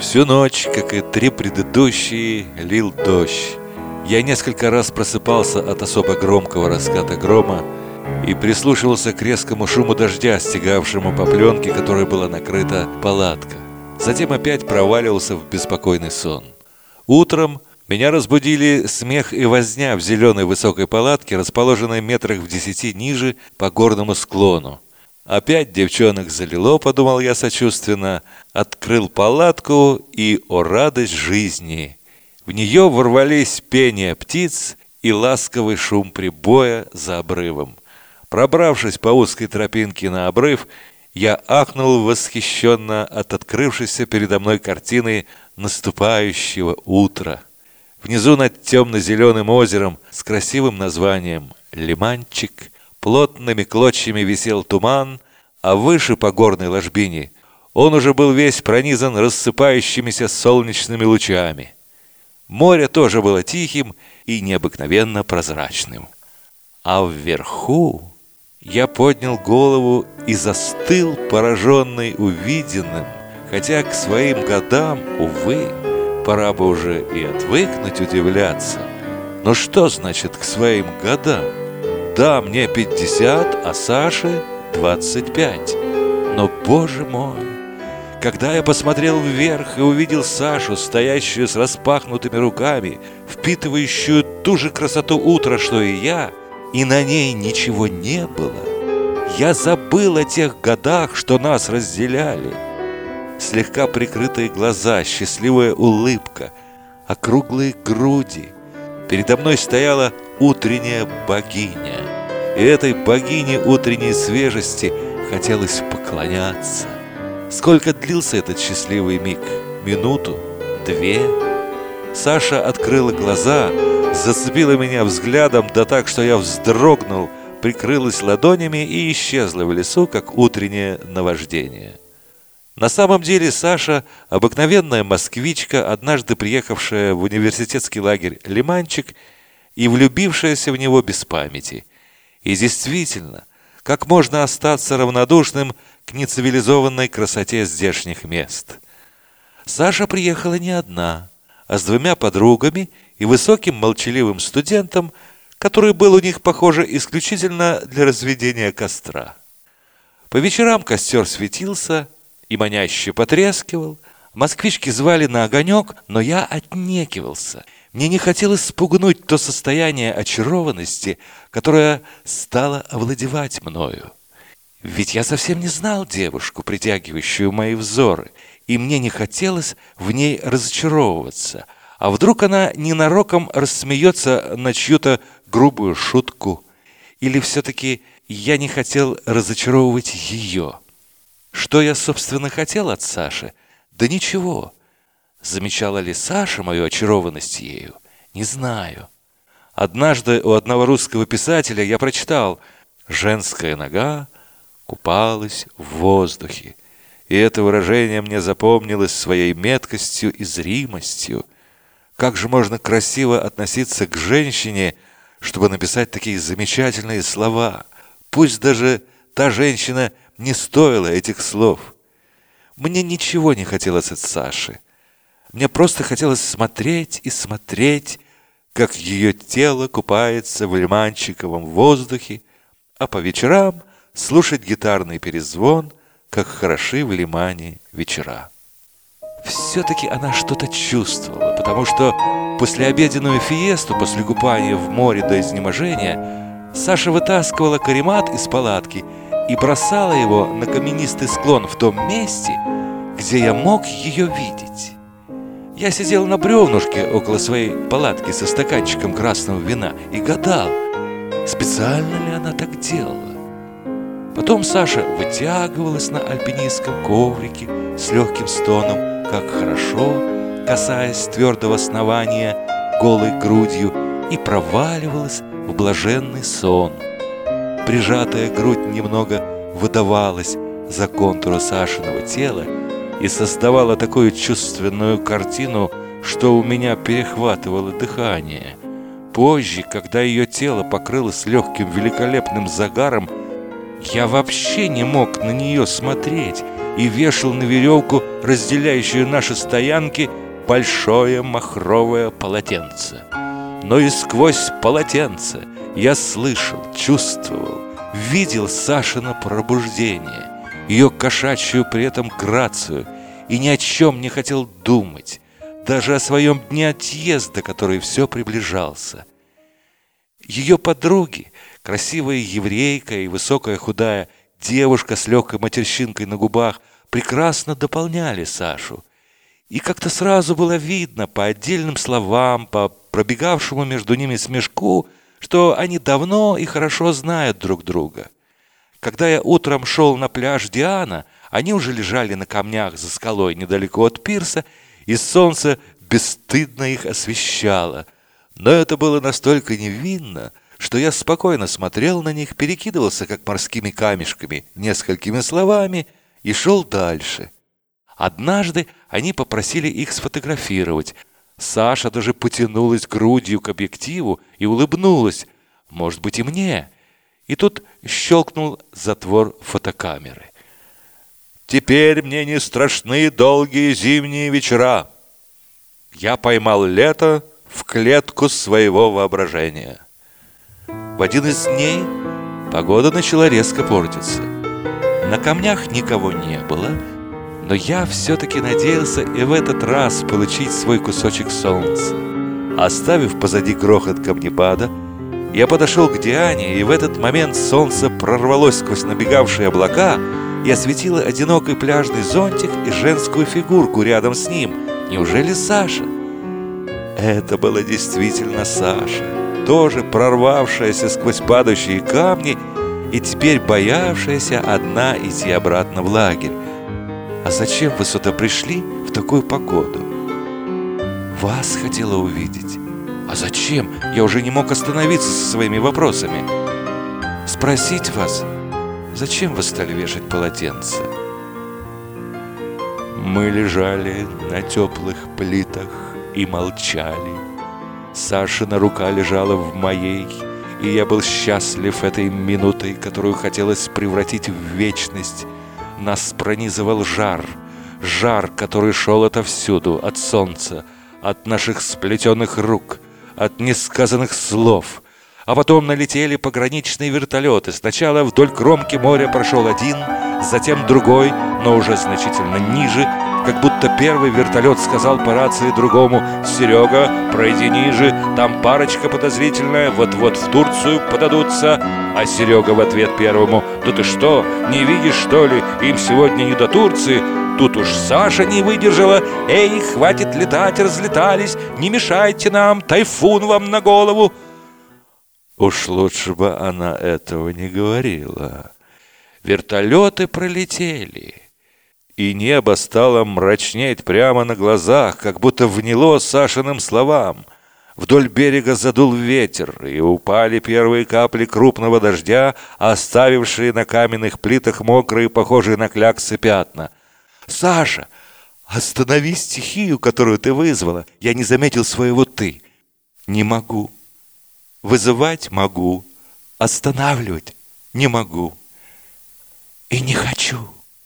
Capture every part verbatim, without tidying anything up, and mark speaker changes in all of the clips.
Speaker 1: Всю ночь, как и три предыдущие, лил дождь. Я несколько раз просыпался от особо громкого раската грома и прислушивался к резкому шуму дождя, стегавшему по пленке, которой была накрыта палатка. Затем опять проваливался в беспокойный сон. Утром меня разбудили смех и возня в зеленой высокой палатке, расположенной метрах в десяти ниже по горному склону. Опять девчонок залило, подумал я сочувственно, открыл палатку и, о радость жизни, в нее ворвались пение птиц и ласковый шум прибоя за обрывом. Пробравшись по узкой тропинке на обрыв, я ахнул восхищенно от открывшейся передо мной картины наступающего утра. Внизу над темно-зеленым озером с красивым названием «Лиманчик» плотными клочьями висел туман, а выше по горной ложбине он уже был весь пронизан рассыпающимися солнечными лучами. Море тоже было тихим и необыкновенно прозрачным. А вверху я поднял голову и застыл, пораженный увиденным, хотя к своим годам, увы, пора бы уже и отвыкнуть удивляться. Но что значит к своим годам? Да, мне пятьдесят, а Саше двадцать пять. Но, боже мой, когда я посмотрел вверх и увидел Сашу, стоящую с распахнутыми руками, впитывающую ту же красоту утра, что и я, и на ней ничего не было, я забыл о тех годах, что нас разделяли. Слегка прикрытые глаза, счастливая улыбка, округлые груди. Передо мной стояла утренняя богиня, и этой богине утренней свежести хотелось поклоняться. Сколько длился этот счастливый миг? Минуту? Две? Саша открыла глаза, зацепила меня взглядом, да так, что я вздрогнул, прикрылась ладонями и исчезла в лесу, как утреннее наваждение. На самом деле Саша – обыкновенная москвичка, однажды приехавшая в университетский лагерь «Лиманчик» и влюбившаяся в него без памяти. И действительно, как можно остаться равнодушным к нецивилизованной красоте здешних мест? Саша приехала не одна, а с двумя подругами и высоким молчаливым студентом, который был у них, похоже, исключительно для разведения костра. По вечерам костер светился и маняще потрескивал. Москвички звали на огонек, но я отнекивался. Мне не хотелось спугнуть то состояние очарованности, которое стало овладевать мною. Ведь я совсем не знал девушку, притягивающую мои взоры, и мне не хотелось в ней разочаровываться. А вдруг она ненароком рассмеется на чью-то грубую шутку? Или все-таки я не хотел разочаровывать ее? Что я, собственно, хотел от Саши? Да ничего. Замечала ли Саша мою очарованность ею? Не знаю. Однажды у одного русского писателя я прочитал: «Женская нога купалась в воздухе». И это выражение мне запомнилось своей меткостью и зримостью. Как же можно красиво относиться к женщине, чтобы написать такие замечательные слова? Пусть даже та женщина не стоила этих слов. Мне ничего не хотелось от Саши. Мне просто хотелось смотреть и смотреть, как ее тело купается в лиманчиковом воздухе, а по вечерам слушать гитарный перезвон, как хороши в Лимане вечера. Все-таки она что-то чувствовала, потому что послеобеденную фиесту, после купания в море до изнеможения, Саша вытаскивала каремат из палатки и бросала его на каменистый склон в том месте, где я мог ее видеть. Я сидел на бревнышке около своей палатки со стаканчиком красного вина и гадал, специально ли она так делала. Потом Саша вытягивалась на альпинистском коврике с легким стоном, как хорошо, касаясь твердого основания голой грудью, и проваливалась в блаженный сон. Прижатая грудь немного выдавалась за контуры Сашиного тела и создавала такую чувственную картину, что у меня перехватывало дыхание. Позже, когда ее тело покрылось легким великолепным загаром, я вообще не мог на нее смотреть, и вешал на веревку, разделяющую наши стоянки, большое махровое полотенце. Но и сквозь полотенце я слышал, чувствовал, видел Сашино пробуждение, ее кошачью при этом грацию, и ни о чем не хотел думать, даже о своем дне отъезда, который все приближался. Ее подруги, красивая еврейка и высокая худая девушка с легкой матерщинкой на губах, прекрасно дополняли Сашу. И как-то сразу было видно по отдельным словам, по пробегавшему между ними смешку, что они давно и хорошо знают друг друга. Когда я утром шел на пляж Диана, они уже лежали на камнях за скалой недалеко от пирса, и солнце бесстыдно их освещало. Но это было настолько невинно, что я спокойно смотрел на них, перекидывался как морскими камешками несколькими словами и шел дальше. Однажды они попросили их сфотографировать. Саша даже потянулась грудью к объективу и улыбнулась. Может быть, и мне. И тут щелкнул затвор фотокамеры. «Теперь мне не страшны долгие зимние вечера. Я поймал лето в клетку своего воображения». В один из дней погода начала резко портиться. На камнях никого не было, но я все-таки надеялся и в этот раз получить свой кусочек солнца. Оставив позади грохот камнепада, я подошел к Диане, и в этот момент солнце прорвалось сквозь набегавшие облака и осветило одинокий пляжный зонтик и женскую фигурку рядом с ним. Неужели Саша? Это была действительно Саша, тоже прорвавшаяся сквозь падающие камни и теперь боявшаяся одна идти обратно в лагерь. «А зачем вы сюда пришли в такую погоду?» «Вас хотела увидеть». «А зачем?» Я уже не мог остановиться со своими вопросами. «Спросить вас, зачем вы стали вешать полотенце?» Мы лежали на теплых плитах и молчали. Сашина рука лежала в моей, и я был счастлив этой минутой, которую хотелось превратить в вечность. Нас пронизывал жар, жар, который шел отовсюду, от солнца, от наших сплетенных рук, от несказанных слов. А потом налетели пограничные вертолеты. Сначала вдоль кромки моря прошел один, затем другой, но уже значительно ниже, как будто первый вертолет сказал по рации другому: «Серега, пройди ниже, там парочка подозрительная, вот-вот в Турцию подадутся». А Серега в ответ первому: «Да ты что, не видишь, что ли, им сегодня не до Турции?» Тут уж Саша не выдержала: «Эй, хватит летать, разлетались, не мешайте нам, тайфун вам на голову». Уж лучше бы она этого не говорила. Вертолеты пролетели, и небо стало мрачнеть прямо на глазах, как будто вняло Сашиным словам. Вдоль берега задул ветер, и упали первые капли крупного дождя, оставившие на каменных плитах мокрые, похожие на кляксы пятна. «Саша, останови стихию, которую ты вызвала. Я не заметил своего «ты». Не могу. Вызывать могу, останавливать не могу. И не хочу».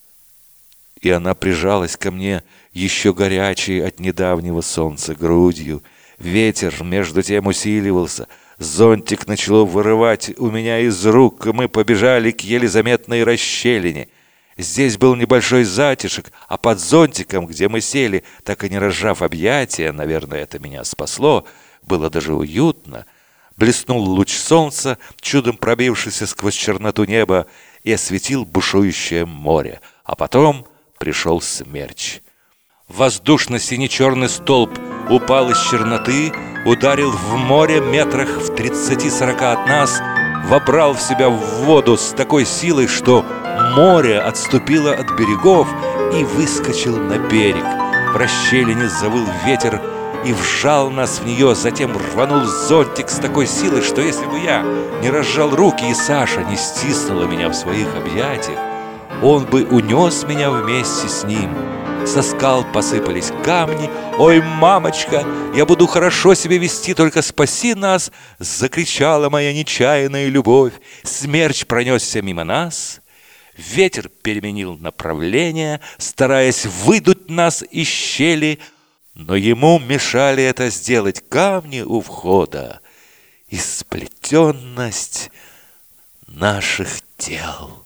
Speaker 1: И она прижалась ко мне, еще горячей от недавнего солнца грудью. Ветер между тем усиливался. Зонтик начало вырывать у меня из рук, и мы побежали к еле заметной расщелине. Здесь был небольшой затишек, а под зонтиком, где мы сели, так и не разжав объятия, наверное, это меня спасло, было даже уютно. Блеснул луч солнца, чудом пробившийся сквозь черноту неба, и осветил бушующее море. А потом пришел смерч. Воздушно-сине-черный столб упал из черноты, ударил в море метрах в тридцати-сорока от нас, вобрал в себя в воду с такой силой, что море отступило от берегов и выскочил на берег. В расщелине завыл ветер и вжал нас в нее, затем рванул зонтик с такой силой, что если бы я не разжал руки и Саша не стиснула меня в своих объятиях, он бы унес меня вместе с ним. Со скал посыпались камни. «Ой, мамочка, я буду хорошо себя вести, только спаси нас!» Закричала моя нечаянная любовь. Смерч пронесся мимо нас. Ветер переменил направление, стараясь выдуть нас из щели, но ему мешали это сделать камни у входа и сплетенность наших тел.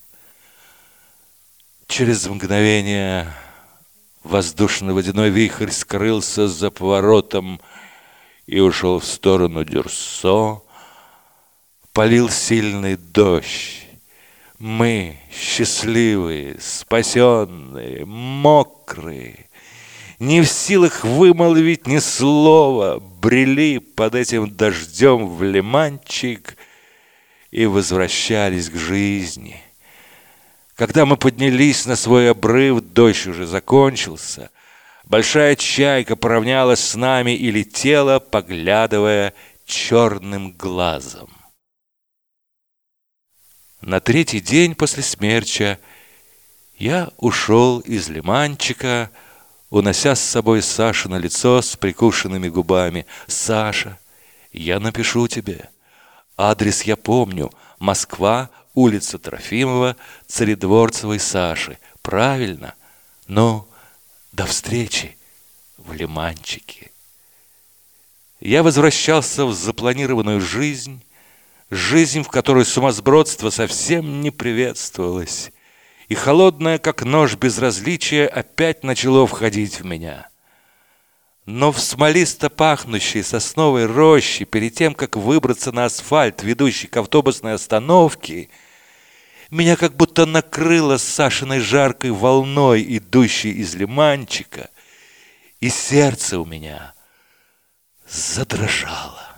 Speaker 1: Через мгновение воздушно-водяной вихрь скрылся за поворотом и ушел в сторону Дюрсо. Полил сильный дождь. Мы, счастливые, спасенные, мокрые, не в силах вымолвить ни слова, брели под этим дождем в лиманчик и возвращались к жизни. Когда мы поднялись на свой обрыв, дождь уже закончился. Большая чайка поравнялась с нами и летела, поглядывая черным глазом. На третий день после смерча я ушел из лиманчика, унося с собой Сашино лицо с прикушенными губами. «Саша, я напишу тебе. Адрес я помню. Москва, улица Трофимова, Царедворцевой Саши. Правильно? Ну, до встречи в лиманчике». Я возвращался в запланированную жизнь, жизнь, в которой сумасбродство совсем не приветствовалось, и холодное, как нож, безразличие опять начало входить в меня. Но в смолисто пахнущей сосновой роще, перед тем, как выбраться на асфальт, ведущий к автобусной остановке, меня как будто накрыло Сашиной жаркой волной, идущей из лиманчика, и сердце у меня задрожало.